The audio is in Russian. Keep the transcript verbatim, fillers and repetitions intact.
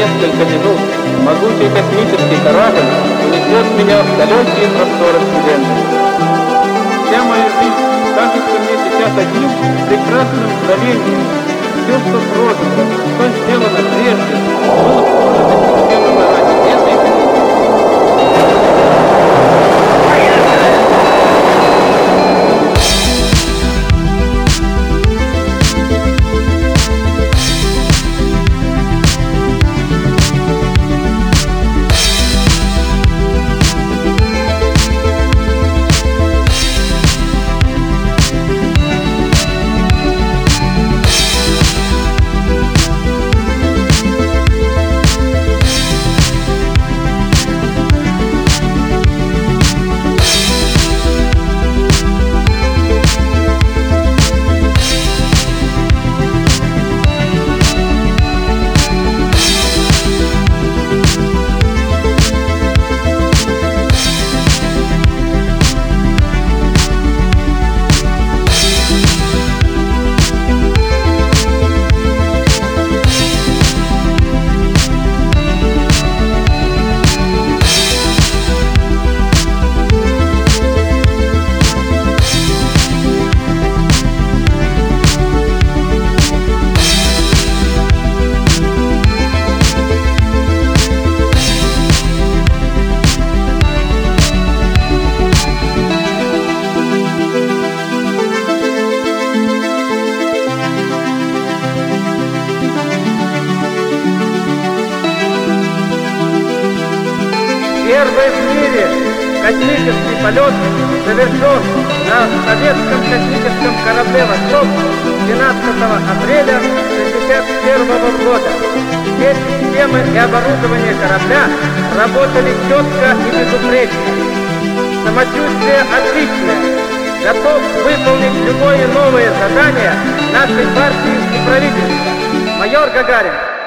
несколько минут могучий космический корабль унесет меня в далекие просторы Вселенной. Вся моя жизнь кажется мне сейчас одним прекрасным мгновением. Все, что прожито, что сделано прежде, было прожито сделано ради этой минуты. Первый в мире космический полет совершен на советском космическом корабле «Восток» двенадцатого апреля шестьдесят первого года. Все системы и оборудование корабля работали четко и безупречно. Самочувствие отличное. Готов выполнить любое новое задание нашей партии и правительства. Майор Гагарин.